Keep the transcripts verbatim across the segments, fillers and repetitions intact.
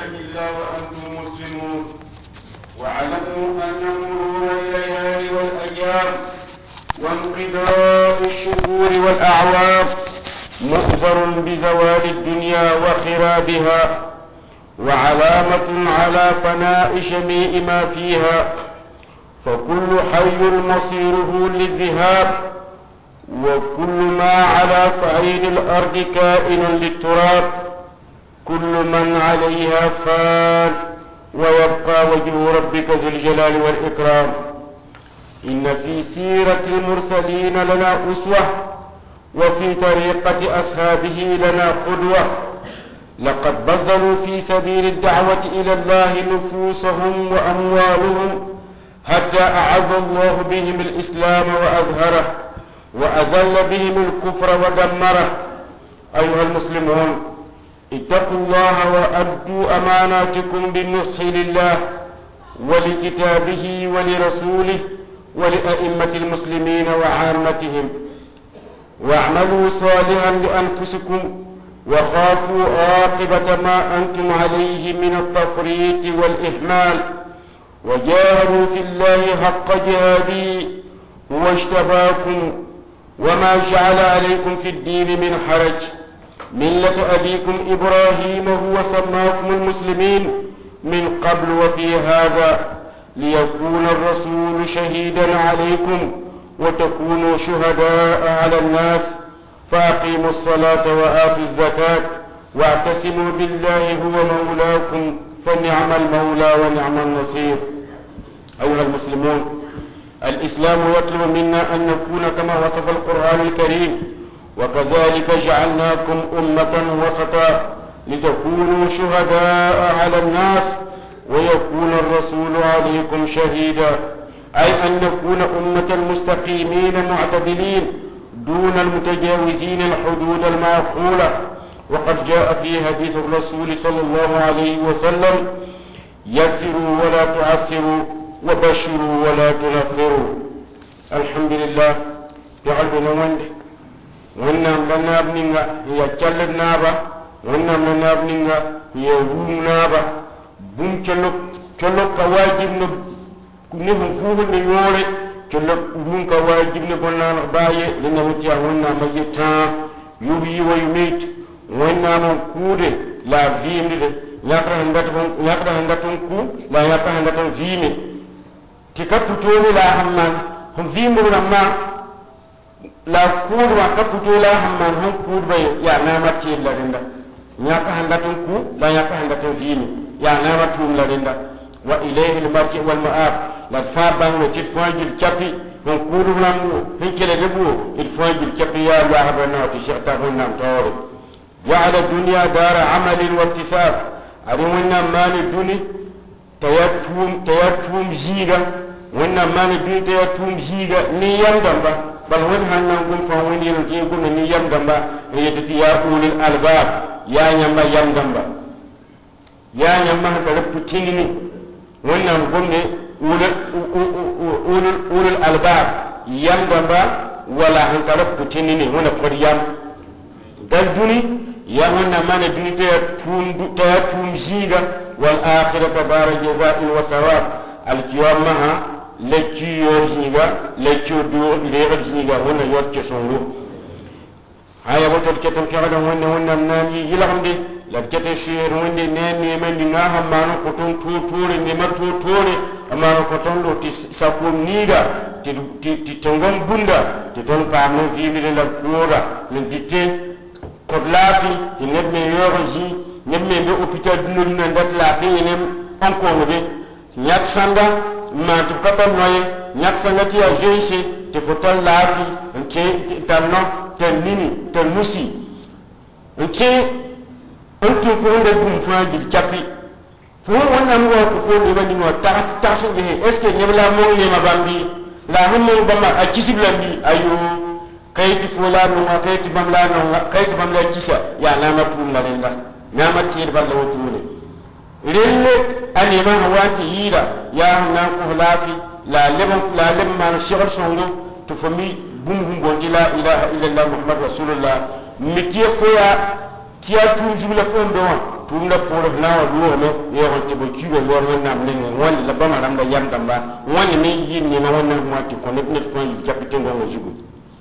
الله وأنتم مسلمون، واعلموا أن مرور الليالي والأيام وانقضاء الشهور والأعوام مخبر بزوال الدنيا وخرابها، وعلامة على فناء جميع ما فيها، فكل حي مصيره للذهاب، وكل ما على صعيد الأرض كائن للتراب، كل من عليها فان، ويبقى وجه ربك ذو الجلال والإكرام. إن في سيرة المرسلين لنا أسوة، وفي طريقة أصحابه لنا قدوة. لقد بذلوا في سبيل الدعوة إلى الله نفوسهم وأموالهم حتى أعز الله بهم الإسلام وأظهره، وأذل بهم الكفر ودمره. أيها المسلمون، اتقوا الله وأدوا أماناتكم بالنصح لله ولكتابه ولرسوله ولأئمة المسلمين وعامتهم، واعملوا صالحا لأنفسكم، وخافوا عاقبة ما أنتم عليه من التفريط والإهمال، وجاهدوا في الله حق جهاده هو اجتباكم، وما جعل عليكم في الدين من حرج، ملة أبيكم إبراهيم هو سماكم المسلمين من قبل وفي هذا، ليكون الرسول شهيدا عليكم وتكونوا شهداء على الناس. فأقيموا الصلاة وآتوا الزكاة واعتصموا بالله هو مولاكم، فنعم المولى ونعم النصير. أيها المسلمون، الإسلام يطلب منا أن نكون كما وصف القرآن الكريم، وكذلك جعلناكم أمة وسطا لتكونوا شهداء على الناس ويكون الرسول عليكم شهيدا، أي أن نكون أمة مستقيمين معتدلين دون المتجاوزين الحدود المعقولة. وقد جاء في حديث الرسول صلى الله عليه وسلم: يسروا ولا تعسروا، وبشروا ولا تنفروا. الحمد لله تعالى وندي wannan lana abninga ya challid naba, wannan lana abninga ya rum naba, bum challok challok ka wajib no ne hum fuhu ne yore challok bum ka wajib ne bonna baye lina wutiya wannan mayita yubi wa yumit wannan mon kude la vimde de yakra handaton yakra handaton ku la yakra handaton vime tikaputoni la hamman hum vimu ramma la kuudwa kaputo la hamman hon kuudba ya namati la rinda nyaka handatun ku la nyaka handatun fini ya namatu la rinda wa ilayhi al-marji wal ma'ab la faban wa tifajil chapi hon kuudu langu hinkele debu il fajil chapi ya ya habana ti shata honna tawre ja'ala dunya dara amalin wa ittisab ari wannan mali duni tayatum tayatum jiga wannan mali duni tayatum jiga ni yandan ba bal wani hannun gun fa wani yaro ke gun ni yam gamba ya tati ya ulil albab ya nyamba yam gamba ya nyamba ka rubu tinini wannan gun ne ulil ulil ulil albab yam gamba wala han ka rubu tinini wannan qur'an dal duni ya wannan mana duni ta tum ta tum jiga wal akhiratu bar jazaa'i wa sawab al qiyamah lekki yorjiga lekki do legal jiga wona yorke songo haya woto ketam kala wonna wonna nani yilamde la kete shir wonde nene men nga hammano ko ton tutore ni matto tore amano ko ton do ti sapo niga ti ti tongam bunda ti ton pamno fiimi de la kura le ditte ko laati ti nebbe yorji nebbe be hôpital dunul na ndat la fi nem encore de nyak sanda ma tu kata noye nyak sangati ya jeshi te fotal laati nke tamno tenini tenusi nke onto ko nda dum faji chapi fo wannan wa ko ko ni bani wa ta ta so be est ce nyebla mo ni ma bambi la hummo bamma akisiblandi ayo kayti fola no ma kayti bamla no kayti bamla kisa ya lama tum la lenga nama tir balla wotule rille ani ma hawati yira ya na ko lafi la leben la leben man shigol songo to fami bum bum bondi la ilaha illallah muhammad rasulullah mitiye ko ya tiya tum jumla fon do tunda pore na wa duo me ye ho te bo kiwe lo na ne won la ba maram da yam damba won ne yin ni na won na ma ti ko ne ne ko yi capitaine ngo jigu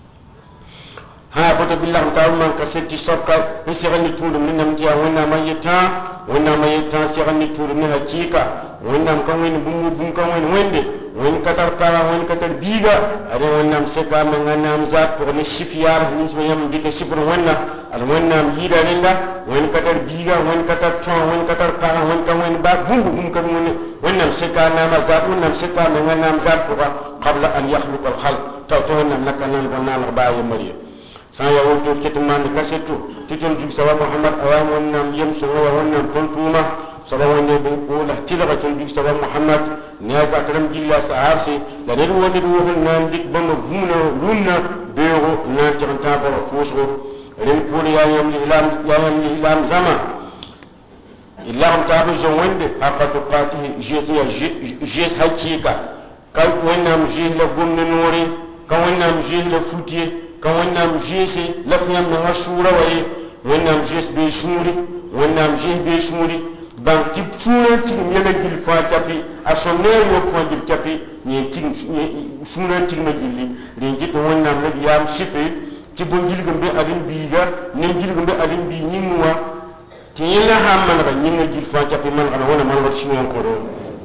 ha ko to billahi ta'ala man ka setti sokka ni segani tundu min nam tiya wonna mayita wonna mayita segani tundu ni hakika wonna kan woni bumu bum kan woni wende won katar kala won katar biga are wonna seka man ngana zat ko ni sifiyar ni so yam dike sifur wonna al wonna yida linda won katar biga won katar ton won katar kala won kan woni ba bumu bum kan woni wonna seka na ma zat wonna seka man ngana zat ko qabla an yakhluq al khalq taw to wonna nakana wonna la ba yamari san ya wonto ketman kasetu titon jug sawa muhammad awam wonnam yem so wa wonnam kontuma sawa wonne be ko la tilaba ton jug sawa muhammad ne ka karam jilla sahabsi la ne woni do won nan dik bama gumna lunna beero na tiranta ba fosro ren ko ya yam islam ya yam islam zama illam tabu jo wonde aqatu qatihi jesu jes hakika kay wonnam jilla gumna nori kan wonnam jilla futiye kan wannan jese lafiyam na shura waye wannan jes be shuri wannan jes be shuri ban ti shura ti nyela gil fa tapi asonne yo ko gil tapi ni ti shura ti ma gilli rin jito wannan nabi yam sife ti bon gil gumbe adin biga ni gil gumbe adin bi nyimwa ti yela hamman ba nyimma gil fa tapi man ana wona man wat shino ko do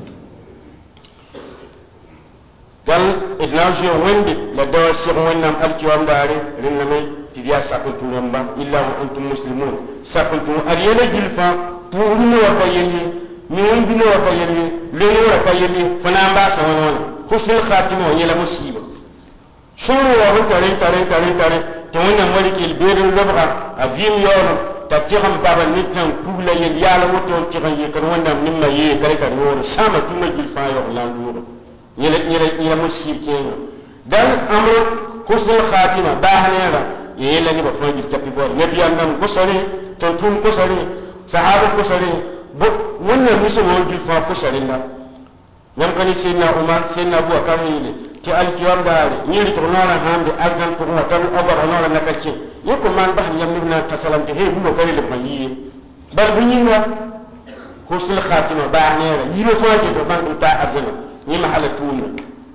dan idnaji wende la dawa sir wonnam alkiwam daare rinna may tidiya sakuntu lamba illa wa antum muslimun sakuntu ariyana jilfa tuunu wa kayeni mi wondino wa kayeni lelo wa kayeni fana ba sa wona husnul khatima yela musiba shuru wa hukare tare tare tare to wannan wariki albirin labra avim yawm tatiham baba nitan kubla yel yala woto tiran yekar wannan nimma ye kare kare wona sama tuma jilfa yo landu yele yele yele musib kenga dan amru husnul khatima bahnera yele ni ba fangi tapi bor nabi annam kusari to tun kusari sahaba kusari bo wannan musu wongi fa kusari na nan kani sayyidina umar sayyidina abu bakar yele ti alkiyam daare yiri to nona hande azan to no tan abar nona nakace yiko man bah yam na tasalam te he bu ko le bayi bal bu yinga husnul khatima bahnera yimo fangi to ban ta azana ni mahala tuni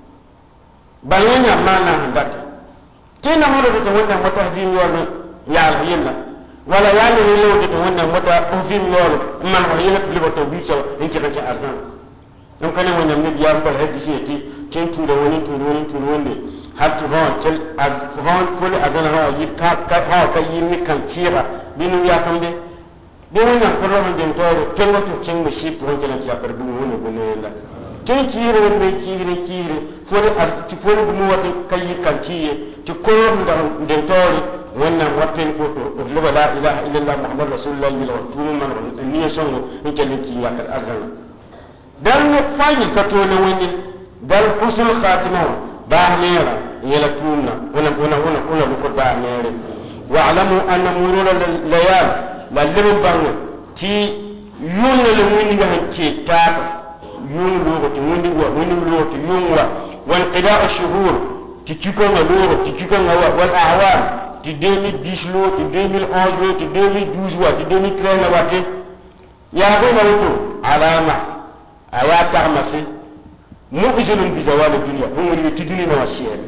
bayanya mana handata tena modo to wannan wata din yono ya alhiyna wala ya ne lo to wannan wata din yono man wayna to libato biso in ce kace arzan don kana wannan ne ya bar hadisi yake kin tu da wani tu wani tu wanda har tu ha kel azhan kulli azan ha yi ka ka ha ka yi ni kan cira binu ya kambe de wannan kurran din to kin wato kin mushi to wannan ya bar binu wani gune la kin kire be kire kire fori ti fori bu wata kayi kantiye ti ko nda den tori wannan watten ko to la la ilaha illallah muhammad rasulullah sallallahu alaihi wasallam ni songo in kelin ki ya kal azan dan ne fani ka to ne wani dal usul khatima ba mera yela tunna wala wala wala wala ko ba mere wa alamu anna murura layal la liru bang ti yunna le woni ga hanci ta يوم لوغة ونوا ونوا لوغة يوم وانقضاء الشهور تجيكم لوغة تجيكم والأعوام تدمي ديشلو تدمي الأنجلو تدمي دوزوا تدمي كرنا واتي يا بنا وتو علامة آيات تعمسي مؤجل بزوال الدنيا هم اللي تدني نواسيان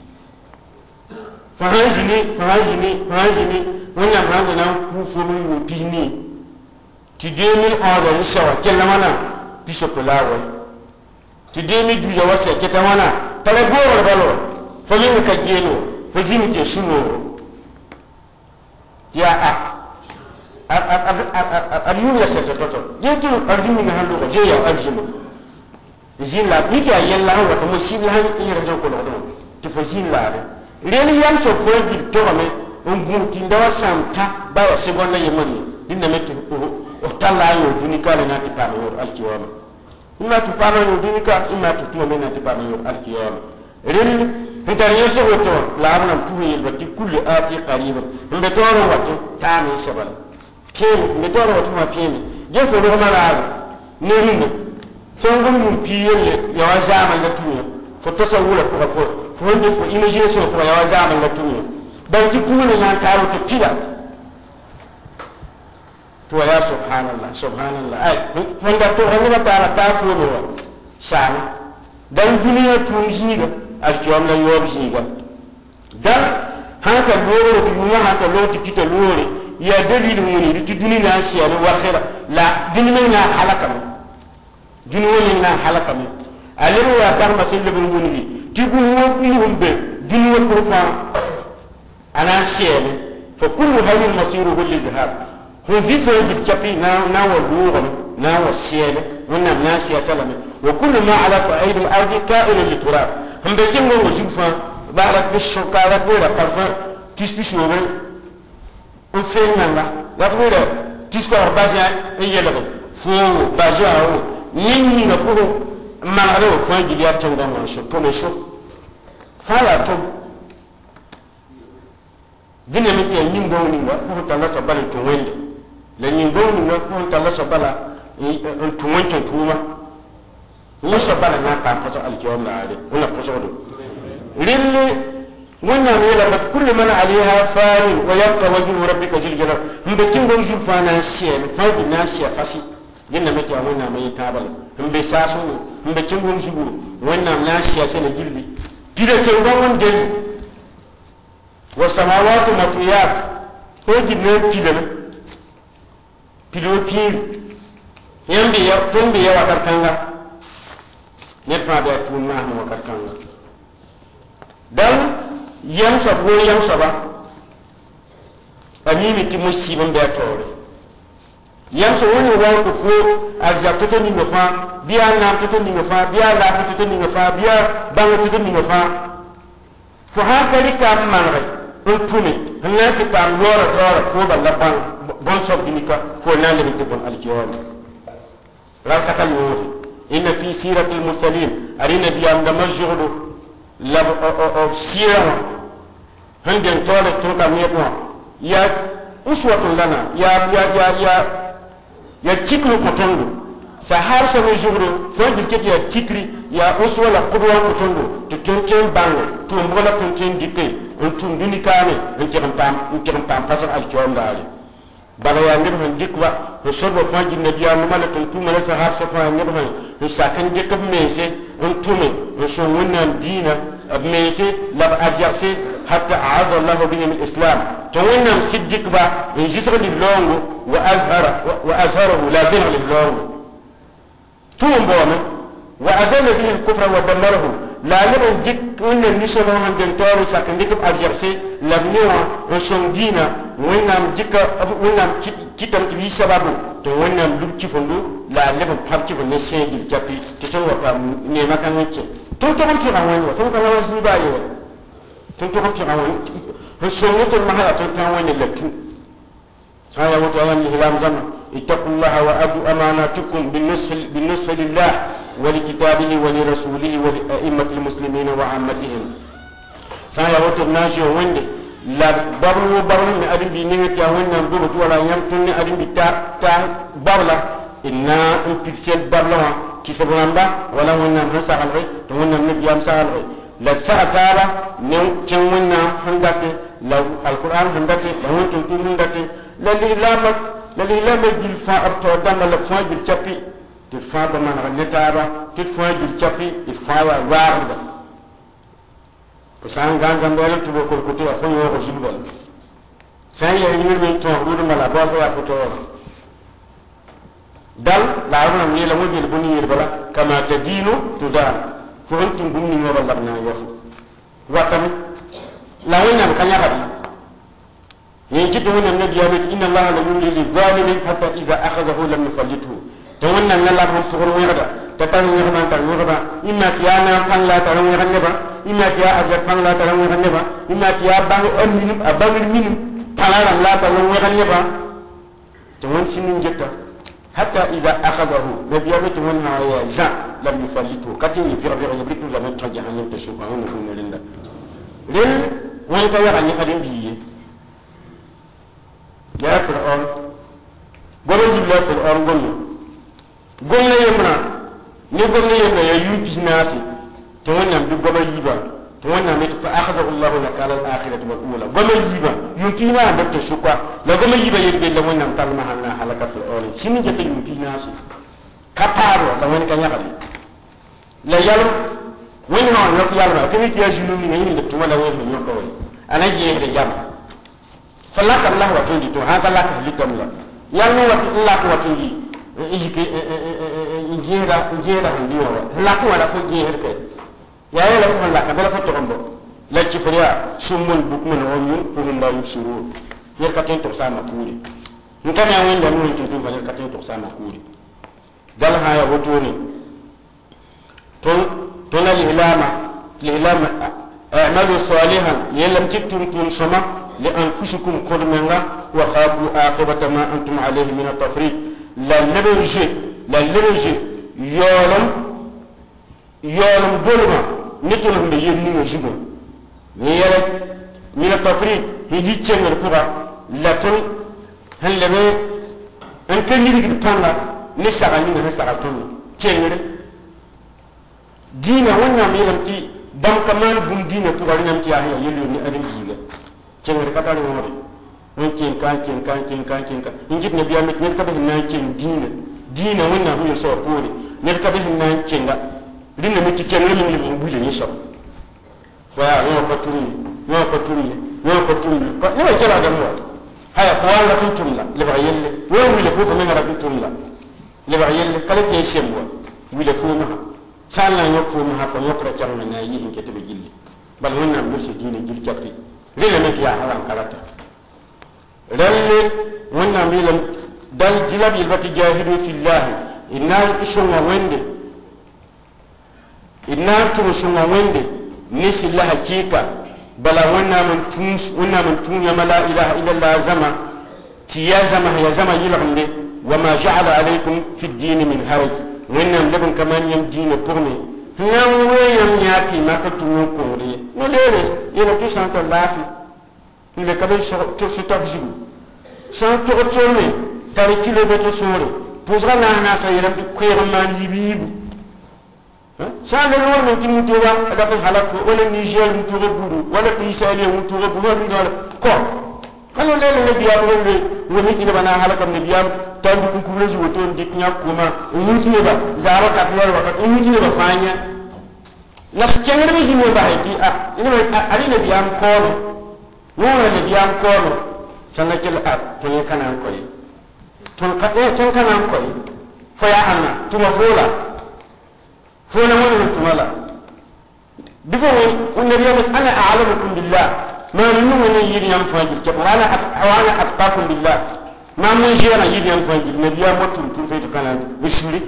فهاجني فهاجني فهاجني وانا هذا نام كوفوني وبيني تدمي الأنجلو سوا كلامنا piso pulawa ti demi duja wasa kita wana tale goro balo fami ka geno fajimi te suno ya a aliyu ya seta toto yetu arjumi na hando ko jeya arjumi zilla biga yalla wa to musibla han ira do ko do ti fajilla re reni yam so ko di to me on gunti ndawa samta ba wa segonda yemani dinna metti o talla yo dunika na ti pano yo alkiyama imma tu pano yo dunika imma tu tu mena ti pano yo alkiyama ren hitar yeso woto la amna tu yel batti kulli ati qariba mbe toro wato tami sabal ken mbe toro wato ma pemi je ko do mala ne rinne songo mun piyele ya wa zaman da tunya fo tasawula ko ko fo ndi ko imagination ko ya wa zaman da tunya ban ti kuma na taro to pila to ya subhanallah subhanallah ay wanda to hanima taala ta ko no sana dan duniya tun jiga alkiyam la yob jiga dan haka loro ti mu haka loro ti kita loro ya dalil muni ti duniya na siya wa khira la duniya na halaka duniya na halaka aliru ya tarma sille bu muni ti gu wo ni humbe duniya ko fa ana siya fa kullu hadhihi masiruhu li zahab هو في فرد الكبي نا نا واللوغم نا والسيالة ونا الناس يا سلام وكل ما على صعيد الأرض كائن للتراب هم بيجين هو وجوفا بعد بالشوكالات ولا قرفا تسبيش نوبل وفين نلا لا تقول تسكو أربعة هي لغة فو بازا هو يني نقول ما عليه فاجي ليا تندا ما شو كل شو فلا توم ديناميك ينبو نينغا فو تلا سبالي تويند la nyingo ni na ko ta la sabala en tuwanke tuma ni sabala na ta fata alkiyam la ade una ko sodo lilli wannan ne la kullu man alaiha fani wa yabqa wajhu rabbika zil jalal mbe tingo ju fana shen fa bi na sha fasi dinna make wannan mai tabal mbe saso mbe tingo ju wannan na sha sai na gilli gida ke wannan den wa samawati matiyat ko gidne kidana pilopir yambi ya tumbi ya wakartanga ne fa da tunna mu wakartanga dan yam sabo yam saba amimi ti musibin da tore yam so woni wa ko ko azza to ni fa biya na to ni fa biya la to ni fa biya ban to ni fa fo ha kali kam man rai on tumi hanati kam lora tora ko balla ban bon sob dinika fo nande bi tebon alkiyon la takal wori inna fi sirati almursalin arina bi am da majhudu la o sira handen tole to kam yebo ya uswatun lana ya ya ya ya ya cikru kotongo sahar sa majhudu fo diketi ya cikri ya uswala qudwa kotongo to tonken bango to mbola tonken dikke on tun dinikane on kiran pam on kiran pam pasal alkiyon dali bala ya ngir han dikwa to sorbo fanji ne biya no mala to tuma la sahar sa fa ngir han to sakan de kab mese on tume on so wannan dina ab mese la ajarse hatta a'adha Allah bihi min islam to wannan siddiq ba in jisra di longo wa azhara wa azharahu la dina lil longo tum bona wa azala bihi al-kufra wa damarahu la yabon dik wannan nisho han den toru sakan de kab ajarse la niwa on so dina wannan jika wannan kitam ki sababu to wannan dukki fundu la leben parti ko ne segi japi to to wa ne makan yake to to ko ran wani to ko ran su ba yi to to ko ran wani to so mutum mahala to tan wani lakku saya wato ayan hilam zama ittaqullaha wa adu amanatukum bin-nusl bin-nusl lillah wa li kitabihi wa li rasulihi wa li a'immatil muslimina wa 'ammatihim saya wato nashi wande la barwo barwo mi adin bi ni ta wannan dubu to wala yam tunni adin bi ta ta barla inna in pixel barla ki sabamba wala wannan hasa alai to wannan nabi yam sa alai la sa'atara ne kin wannan handate la alquran handate da wannan tun handate la lilama la lilama jil fa abto dama la fa jil chapi ti fa ba man ranetara ti fa jil chapi ti fa wa warda san gangan bela tubo ko ko to fa yo ko jimbal sai ya yir min to wudu mala ba fa ko to dal la wana ni la mo jil buni yir bala kama tadinu tudar ko antum bunni mo balla na yo watam la wana kan ya hadi yin kitu wannan nabi ya ce inna allaha la yumli lil zalimin hatta idha akhadhahu lam yufallithu to wannan la la ko suguru wada ta tan ni man tan wada inna tiyana kan la tan ni ranne ba inna tiya azat kan la tan ni ranne ba inna tiya bang on min abang min talala la tan ni ranne ba to won sinin jetta hatta idha akhadahu nabi ya ce wannan ya za lam yufallithu katin ni fir'a ya britu zaman ta jahannam ta shuka wannan kun linda lin wani ka ya ni kadin biye ya fir'aun gobe jibla fir'aun gonno gonno yemna ni gonno yemna ya yuti nasi to wannan duk gobe yiba to wannan mai fa akhadha Allah nakala al-akhirati wal ula goma yiba yunkina da ta shukwa la goma yiba yebbe la wannan talma hanna halakatul awli shini jete yunkina su kaparo da wani kan yakali la yalo wani ha yok yalma kini tiya jinu ni ngi da tuma la wani yok wani anaje da jam falaka Allah wa tundi to haka la ka litam la yalma wa Allah wa tundi yike injera injera ndiwa la ko wala ko jeher kay ya ya la ko la ka bela ko to rombo la ci fariya sumul bukmun umyun hum la yusirun yer ka ten to sama kuri ngam ya wanda mun to to yer ka ten to sama kuri dal ha ya wotoni ton ton al ilama ilama a'malu salihan yelam tiktum tun sama li anfusikum qadmanga wa khafu aqibata ma antum alayhi min at-tafriq la leberge la leberge yolam yolam dolma nitulum be yenni mo jigo ni yele min at-tafriq hi hiccengal puga la ton halebe en kanyiri gi panga ni saga ni na saga ton cengere dina wannan mi lamti dam kamal bum dina puga ni namti ya yelo ni adin jiga cengere katali wori on ken kan ken kan ken kan ken kan injit ne biya mit ne ka be nan ken dina dina wannan hu so pori ne ka be nan ken da dinna mit ken ne min ne buje ni so wa yo ko turi yo ko turi yo ko turi ko ne jara da mo haya ko wala tun tumla le ba yelle wo mi le ko ko men ra tun tumla le ba yelle kala ke shembo mi le ko ma sala yo ko ma ko yo ko tan na yi in ke te be gilli bal wannan mo se dina gil kafi rele me fiya halan kalata rele wannan milan dal jilabi bati jahidu fillah inna ishunga wende inna tushunga wende nisi la hakika bala wannan mun tun wannan mun tun ya la ilaha illa allah zama ti ya zama ya zama yilhamde wama ja'ala alaykum fi ad-din min haraj wannan labun kaman yam dine pourne nan weyam nyati makatu ko re no lere yeno to santa lafi il est capable de se taxer sans te retourner par les kilomètres sur le posera la nasa il a pu courir man libib hein ça le nom de Timothée a fait halak wala Niger mu touré boudou wala Israël mu touré boudou ni dole ko kala le le biya wala woni ki bana halakam ne biya tan ku ku le jiwo ton dik nya kuma mu ti ba zara ka fiya wa mu ti ba fanya la skengere mi jiwo ba ti ah ina ari ne biya ko wala le biam kono sanga kel at to ye kanan koy ton ka e ton kanan koy fo ya anna tuma fola fola mo tumala bigo won on ne biam ana a'lamukum billah ma minnu ne yiri yam faji ke wala awana atqakum billah ma mun jira yiri yam faji ne biam motum tun fe to kanan bishuri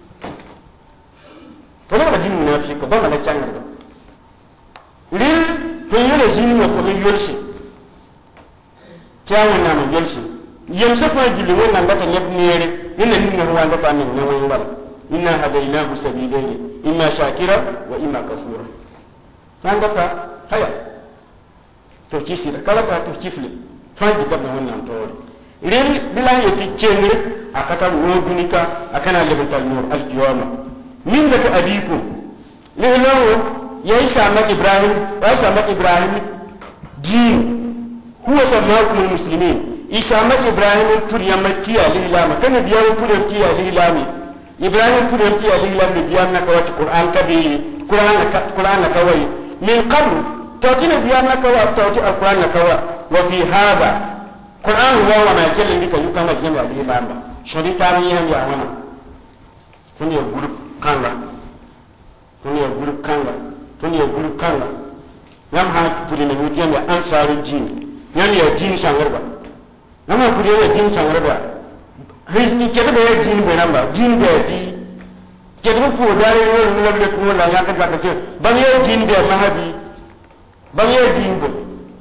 to la din na fi ko ba la changar lil to yele jini ko mi yorshi kyawu na mu yelshi yem sa fa jili wona ngata nyab neere ina ninna ruwa ngata min ne woni wala inna hadaynahu sabilayn imma shakira wa imma kafura ngata haya to kisira kala ka to kifle fa ji dabna wannan tawri ren bilan yati cengre akata wo dunika akana lebental nur al-qiyama min da abikum lelawo yaisha mak ibrahim yaisha mak ibrahim din هو سماكم المسلمين إسامة إبراهيم تريا مكيا لله كان بيان تريا مكيا لله إبراهيم تريا مكيا لله بيان نكوات القرآن كبير قرآن قرآن نكوي من قبل توتينا بيان نكوا توتي القرآن نكوا وفي هذا قرآن هو ما يجل لك يكمل جميع الإمام شريطان يهم يا هنا توني يقول كلا توني يقول كلا توني يقول كلا يوم هاي ترينا مجيء أنصار الدين yan ya din sangarba nama kuri ya din sangarba rizni kete be din be namba din be di kete ko dare ne ne le ko la ya ka ka ke ban ya din be mahabi ban ya din be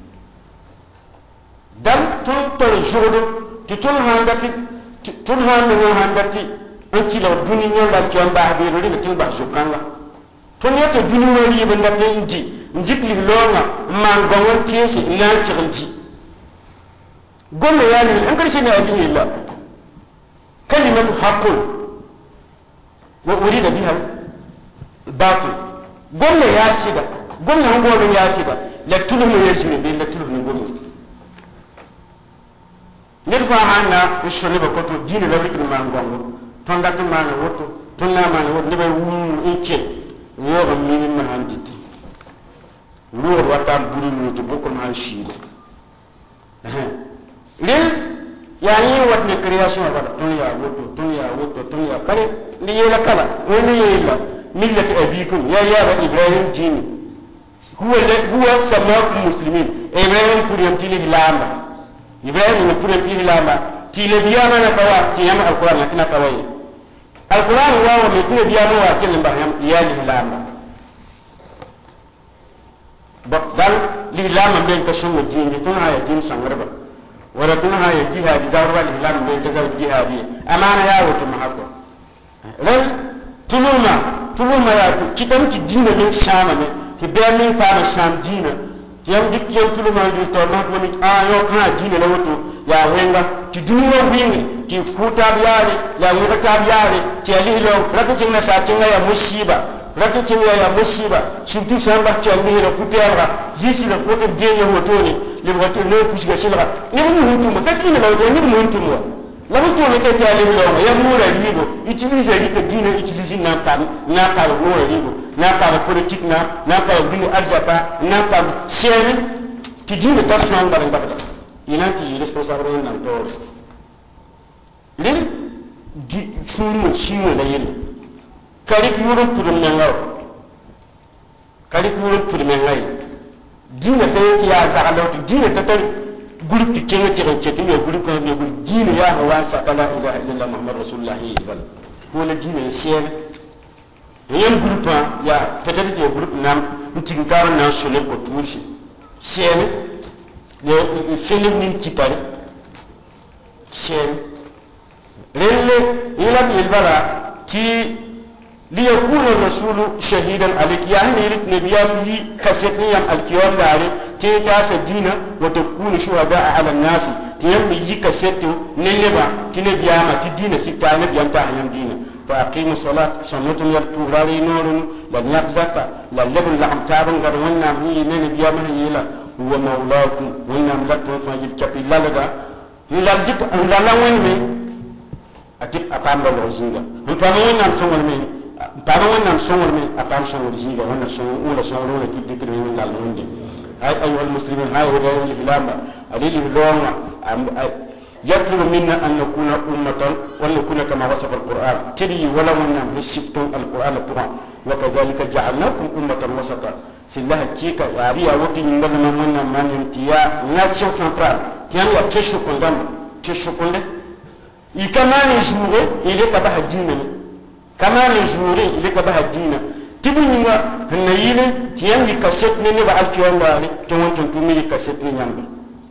dan tun to jodo ti tun hangati tun hande ne hangati an ci law duniya la ci amba be ro ni tin ba jukanga tun ya to duniya ni be ndate inji njikli longa man gongon tiesi nan ci rinji gomme yani an karshe ne abin illa kalimatu haqqun wa urida biha batil gomme ya shiga gomna han gono yasiba la tulu mo yesmi be la tulu mo gomi ndir fa hanna ushoni ba koto dina la rikni ma ngongo tonda to ma na woto tonna ma na woto ne be wum inche wo ba mi ma handiti wo wata buru mu to bokko ma shi lil yani wat ne création ba dunya woto dunya woto dunya kare ni yela kala woni yela millat abikum ya ya ibrahim jini huwa huwa samakum muslimin ibrahim pour yamtili lamba ibrahim ne pour yamtili lamba ti le biyama na kawa ti yama alquran na kina kawai alquran wa wa me tile biyama wa kin ba yam iyali lamba ba dal li lamba ben ka sunna jini tun haya jin sangarba wala tun haya jihadi zarwa li lamba ben ka zaw jihadi amana ya wutu mahako ran tuluma tuluma ya tu kitam ki dina min shama ne ki be min fa na sham dina yam dik yam tuluma ju to ma ko ni a yo ka dina la wutu ya wenga ki dina wingi ki futa biyare ya wuta ta biyare ki ali lo rakati na sa tinga ya musiba rakati ya musiba shinti shamba ki ali lo futera jisi la foto denya wotoni le woto no kusiga silra ni mu huntu ma takina la woto ni mu huntu mo la mutu ne ke jale lo ya mura libo utilise ri ke dina utilise na pa na pa mura libo na pa politique na na pa dinu aljata na pa chene ki dina tasman ba ngaba ina ti responsable na to le di furu chiwo la yele kali kuro pour mengaw kali kuro pour mengay dina te ki ya za ala dina te te groupe qui tient qui tient qui groupe comme le groupe dîne ya hawa sa la ilaha illallah muhammad rasulullah ibal pour le dîne ciel rien groupe ya peut-être que groupe nam uti gar na sole ko touchi ciel le film ni kitare ciel rele ila bilbara ki ليكون الرسول شهيدا عليك يعني يريد نبيا في كسيتني الكيوان داري تي تاس الدين وتكون شهداء على الناس تيم يجي كسيتو نيبا تنبيا ما تدين سيتا نبيا تاع يم دين فاقيموا الصلاه سنتم يلتوراري نور لن يبزك لا لبن لعم تابن غير ونا هي نبيا ما هيلا هو مولاكم ونا ملكم فاجل كبي لالغا لا جيب لا لا وين مي اتيب اتام لو زينغا انتم وين نتومل مي bana wannan sonwar min akan sonwar jiga wannan sonwar ula sonwar ula kiddi kiddi min dal hunde ay ayyuhal muslimin hay wa dawil bilamba alili lawma yatlubu minna an nakuna ummatan wa nakuna kama wasafa alquran tiri wala wanna hisibtum alquran alquran wa kadhalika ja'alnakum ummatan wasata sillaha kika wariya wati ngala man wannan man tiya nation centrale tiyan ya kesho kondam kesho konde ikamani jure ile kabaha jinna كما نجوري اللي كبها الدين تبني هنيله تياني كاسيتني نبع الكيان بالي تون تون تمي كاسيتني يامبي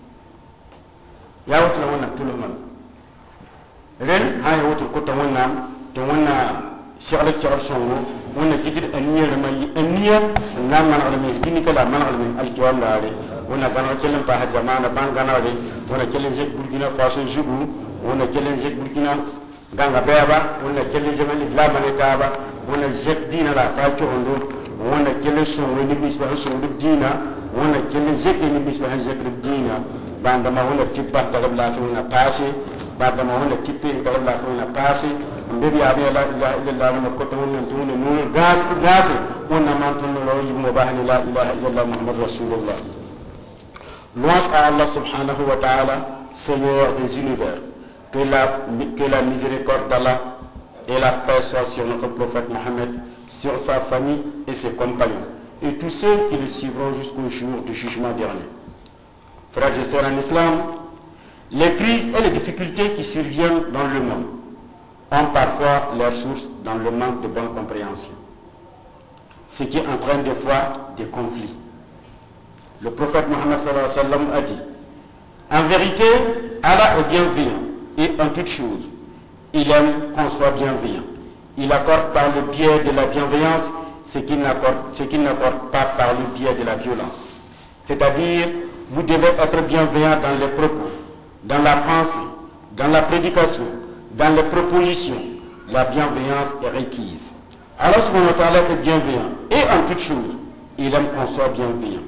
يا وتر وانا تلمن رن هاي وتر كنت وانا تونا شغل شغل شغل وانا كتير النية لما النية نام من علمي ديني كلا من علمي الكيان بالي وانا كنا كلم فيها جماعة بان كنا علي وانا كلم زيك بوركينا فاسو جبو وانا كلم زيك بوركينا ganga beba wonna kelli jaman islam ne kaaba wonna jek dina la fa ci hondo wonna kelli sunu ni bisba sunu dina wonna kelli jek ni bisba jek dina banda ma wonna tibba daga la tuna passé banda ma wonna tippe daga la tuna passé mbebi abi la ilaha illallah wonna ko to wonna tunu no gas gas wonna man tunu lo yibo bahni la ilaha illallah muhammad rasulullah louange à Allah subhanahu wa ta'ala seigneur des univers. Que la, que la miséricorde d'Allah et la paix soient sur notre prophète Mohammed, sur sa famille et ses compagnons, et tous ceux qui le suivront jusqu'au jour du jugement dernier. Frères et sœurs en islam, les crises et les difficultés qui surviennent dans le monde ont parfois leur source dans le manque de bonne compréhension, ce qui entraîne des fois des conflits. Le prophète Mohammed sallallahu alayhi wa sallam a dit: en vérité, Allah est bienveillant. Et en toute chose, il aime qu'on soit bienveillant. Il accorde par le biais de la bienveillance ce qu'il n'accorde, ce qu'il n'accorde pas par le biais de la violence. C'est-à-dire, vous devez être bienveillant dans les propos, dans la pensée, dans la prédication, dans les propositions. La bienveillance est requise. Alors, subhanahu wa ta'ala est bienveillant. Et en toute chose, il aime qu'on soit bienveillant.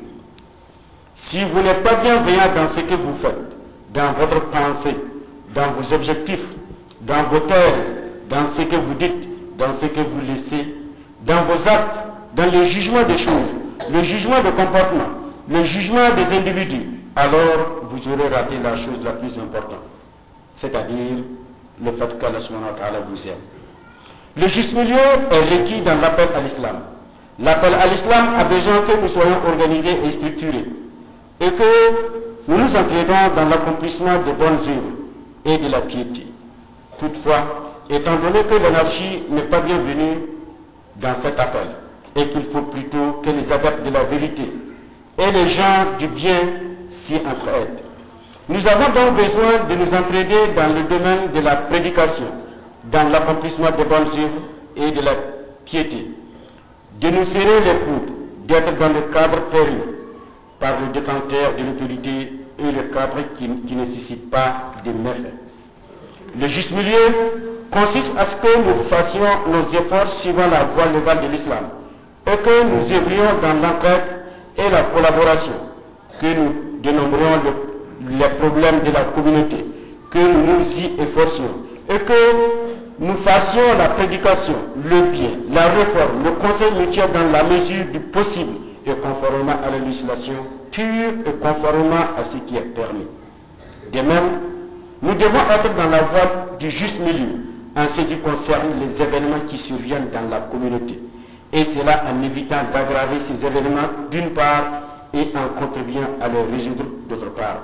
Si vous n'êtes pas bienveillant dans ce que vous faites, dans votre pensée, dans vos objectifs, dans vos thèses, dans ce que vous dites, dans ce que vous laissez, dans vos actes, dans le jugement des choses, le jugement des comportements, le jugement des individus, alors vous aurez raté la chose la plus importante, c'est-à-dire le fait qu'Allah subhanahu wa ta'ala vous aime. Le juste milieu est requis dans l'appel à l'islam. L'appel à l'islam a besoin que nous soyons organisés et structurés et que nous nous entraînons dans l'accomplissement de bonnes œuvres et de la piété. Toutefois, étant donné que l'anarchie n'est pas bienvenue dans cet appel et qu'il faut plutôt que les adeptes de la vérité et les gens du bien s'y entraident, nous avons donc besoin de nous entraider dans le domaine de la prédication, dans l'accomplissement de bonnes œuvres et de la piété, de nous serrer les coudes, d'être dans le cadre permis par le détenteur de l'autorité et le cadre qui, qui ne suscite pas de méfaits. Le juste milieu consiste à ce que nous fassions nos efforts suivant la voie légale de l'islam et que nous œuvrions dans l'entraide et la collaboration, que nous dénombrions le, les problèmes de la communauté, que nous nous y efforcions et que nous fassions la prédication, le bien, la réforme, le conseil mutuel dans la mesure du possible et conformément à la législation pure et conformément à ce qui est permis. De même, nous devons être dans la voie du juste milieu en ce qui concerne les événements qui surviennent dans la communauté, et cela en évitant d'aggraver ces événements d'une part et en contribuant à les résoudre d'autre part.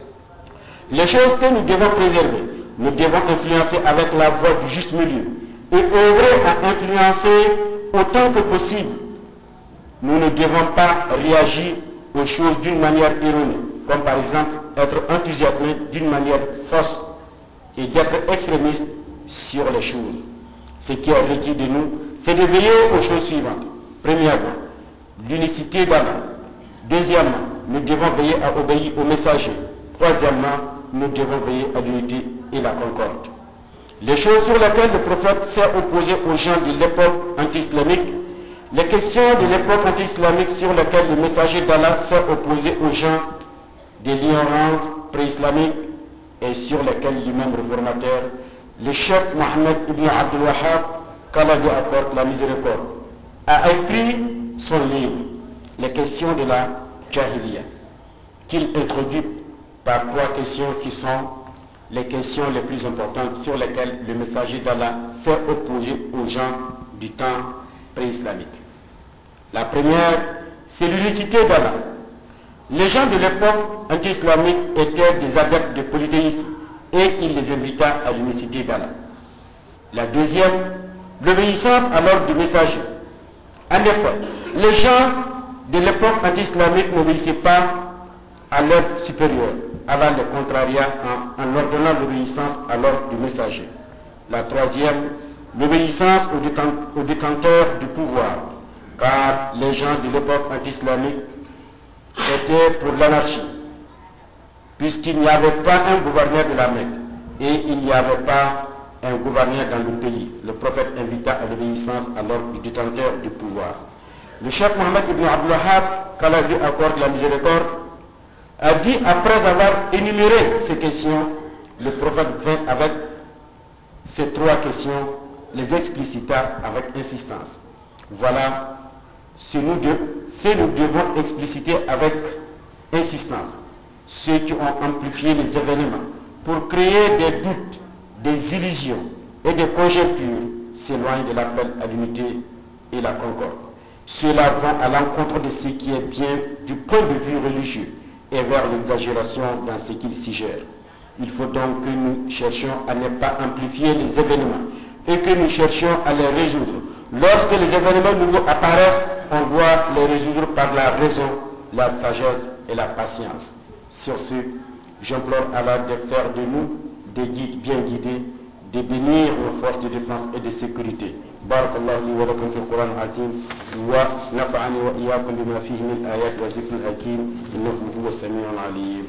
Les choses que nous devons préserver, nous devons influencer avec la voie du juste milieu et œuvrer à influencer autant que possible. Nous ne devons pas réagir aux choses d'une manière erronée, comme par exemple être enthousiasmé d'une manière fausse et d'être extrémiste sur les choses. Ce qui est requis de nous, c'est de veiller aux choses suivantes. Premièrement, l'unicité d'Allah. Deuxièmement, nous devons veiller à obéir aux messagers. Troisièmement, nous devons veiller à l'unité et la concorde. Les choses sur lesquelles le prophète s'est opposé aux gens de l'époque anti-islamique, les questions de l'époque anti-islamique sur lesquelles le messager d'Allah s'est opposé aux gens de l'ignorance pré-islamique et sur lesquelles l'imam réformateur, le chef Mohammed ibn Abdul Wahhab, qu'Allah lui apporte la miséricorde, a écrit son livre, Les questions de la Jahiliya, qu'il introduit par trois questions qui sont les questions les plus importantes sur lesquelles le messager d'Allah s'est opposé aux gens du temps pré-islamique. La première, c'est l'unicité d'Allah. Les gens de l'époque anti-islamique étaient des adeptes de polythéisme et il les invita à l'unicité d'Allah. La deuxième, l'obéissance à l'ordre du messager. En effet, les gens de l'époque anti-islamique n'obéissaient pas à l'ordre supérieur. Allah les contraria en, en ordonnant l'obéissance à l'ordre du messager. La troisième, l'obéissance au, détent, au détenteur du pouvoir, car les gens de l'époque anti-islamique étaient pour l'anarchie, puisqu'il n'y avait pas un gouverneur de la Mecque et il n'y avait pas un gouverneur dans le pays. Le prophète invita à l'obéissance à l'ordre du détenteur du pouvoir. Le chef Mohammed ibn Abdul Wahhab, qu'Allah lui accorde la miséricorde, a dit, après avoir énuméré ces questions, le prophète vint avec ces trois questions, les explicita avec insistance. Voilà ce nous, de, ce nous devons expliciter avec insistance. Ceux qui ont amplifié les événements pour créer des doutes, des illusions et des conjectures s'éloignent de l'appel à l'unité et la concorde. Ceux-là vont à l'encontre de ce qui est bien du point de vue religieux et vers l'exagération dans ce qu'ils suggèrent. Il faut donc que nous cherchions à ne pas amplifier les événements et que nous cherchions à les résoudre. Lorsque les événements nouveaux apparaissent, on doit les résoudre par la raison, la sagesse et la patience. Sur ce, j'implore Allah de faire de nous des guides bien guidés, de bénir nos forces de défense et de sécurité. بارك الله لي ولكم في القرآن العظيم ونفعني وإياكم بما فيه من آيات وذكر الحكيم إنه هو السميع العليم.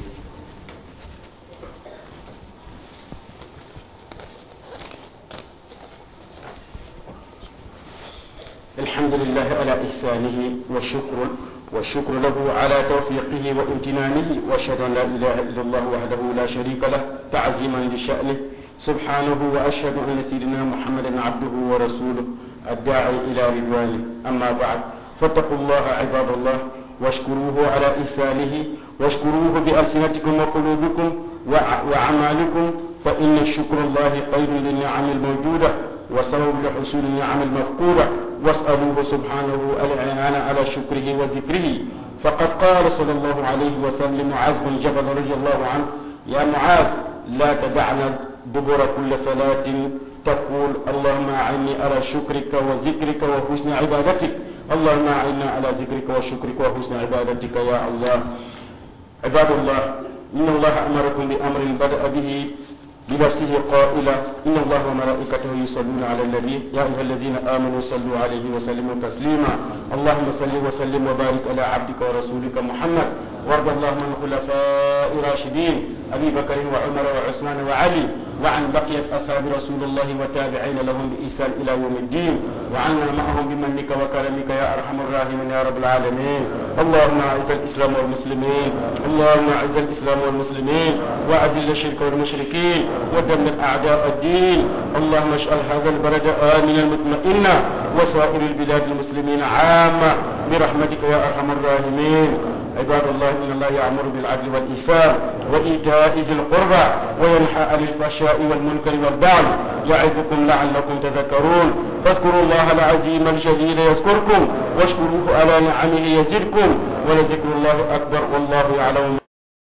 الحمد لله على إحسانه والشكر والشكر له على توفيقه وامتنانه، وأشهد أن لا إله إلا الله وحده لا شريك له تعظيما لشأنه سبحانه، وأشهد أن سيدنا محمدا عبده ورسوله الداعي إلى رضوانه. أما بعد، فاتقوا الله عباد الله واشكروه على إحسانه، واشكروه بألسنتكم وقلوبكم وأعمالكم، فإن الشكر الله قيد للنعم الموجودة وسبب لحصول النعم المفقودة، واسألوه سبحانه الإعانة على شكره وذكره. فقد قال صلى الله عليه وسلم معاذ بن جبل رضي الله عنه: يا معاذ، لا تدعنا دبر كل صلاة تقول اللهم أعني على شكرك وذكرك وحسن عبادتك، اللهم أعنا على ذكرك وشكرك وحسن عبادتك يا الله. عباد الله، إن الله أمركم بأمر بدأ به بنفسه قائلا: إن الله وملائكته يصلون على النبي يا أيها الذين آمنوا صلوا عليه وسلموا تسليما. اللهم صل وسلم وبارك على عبدك ورسولك محمد، وارض اللهم عن الخلفاء الراشدين أبي بكر وعمر وعثمان وعلي، وعن بقية أصحاب رسول الله وتابعين لهم بإحسان إلى يوم الدين، وعنا معهم بمنك وكرمك يا أرحم الراحمين يا رب العالمين. اللهم أعز الإسلام والمسلمين، اللهم أعز الإسلام والمسلمين، وأذل الشرك والمشركين، ودمر أعداء الدين. اللهم اجعل هذا البلد آمنا مطمئنا، وسائر البلاد المسلمين عامة، برحمتك يا أرحم الراحمين. عباد الله، إن الله يأمر بالعدل والإحسان وإيتاء ذي القربى وينهى عن الفحشاء والمنكر والبغي، يعظكم لعلكم تذكرون. فاذكروا الله العظيم الجليل يذكركم، واشكروه على نعمه يزدكم، ولذكر الله أكبر، والله يعلم